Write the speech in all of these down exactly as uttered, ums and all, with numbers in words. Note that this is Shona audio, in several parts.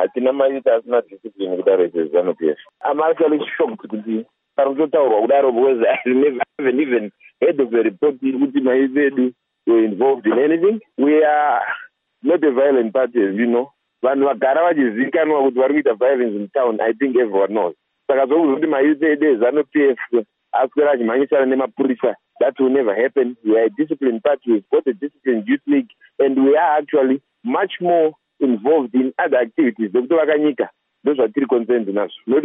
hatina maita asina discipline kudaro zezanu P F. I'm actually shocked kuti parutotaurwa kudaro because I never even even heard of a report kuti maita edu were involved in anything. We are not a violent party, as you know. Vanhu vagara vachizikanwa kuti vari kuita violence in town. I think everyone knows. Saka zokuti maita edu ezanu P F aswera achimhanyisana nemapurisa, that will never happen. We are a disciplined party. We've got a disciplined youth league, and we are actually much more involved in other activities. Those are three concerns in us. Not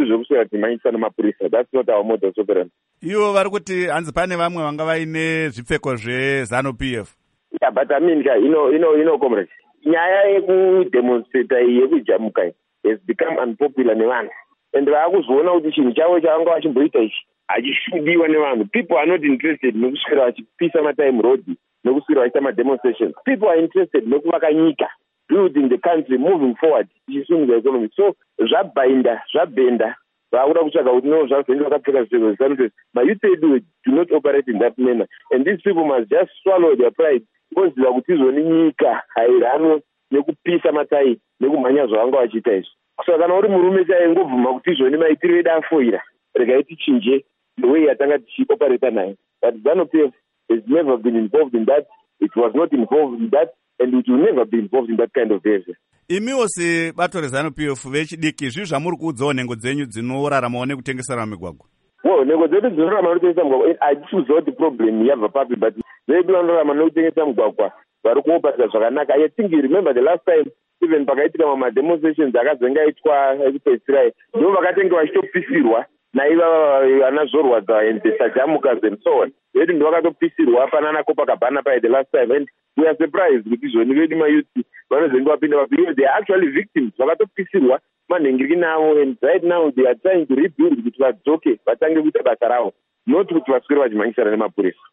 That's not our modus operandi. Ivo vari kuti hanzi pane vamwe vanga vaine zvipfeko zvezanu P F. Yeah, but I mean, you know, you know, you know, comrades. Nyaya yekudemonstrata yekujamuka has become unpopular nevanhu. And vakuzoona kuti chinhu chavo chavanga vachimboita ichi hachishudiwa nevanhu. People are not interested nekuswera vachipisa matime road, nekuswera vachiita mademonstrations. People are interested nekuvaka nyika, building the country, moving forward, ichisunga economy. So zvabhainda, zvabhenda, vakuda kutsvaga kuti no zvazenge vakapfeka zvipfeko zvisanute. My youth edu do not operate in that manner. And these people must just swallow their pride. Voziva kuti izoni nyika hairano nekupisa matai nekumhanya zvavanga vachiita izvo. Saka kana uri murume chaiye ngovhuma kuti izvoni maitiro edu afoira, regai tichinje the way yatanga tichioperata nayo. But ZANU P F has never been involved in that. It was not involved in that, and it will never be involved in that kind of behavior. Imiwo sebato rezanu P F vechidiki zvii zvamuri kuudzawo nhengo dzenyu dzinoraramawo nekutengesera migwagwa? Well, nhengo dzedu dzinorarama nekutengesa mugwagwa hatichiziva kuti problem yabva papi, but vedu vanorarama nekutengesa mugwagwa vari kuoperata zvakanaka. I think you remember the last time even pakaitika mamademonstrations akazenge aitwa ekupedzisira, ndo vakatenge vachitopisirwa naiva vanazorwadza and the sajamukas and so on. Vedu ndo vakatopisirwa panana Copacabana pai the last time, and we are surprised kuti izvoni vedu mayuthi vanozenge vapinda because they are actually victims. Vakatopisirwa manhengeri navo, and right now they are trying to rebuild kuti vadzoke vatange kuita basa ravo, not kuti vaswere vachimhanyisana nemapurisa.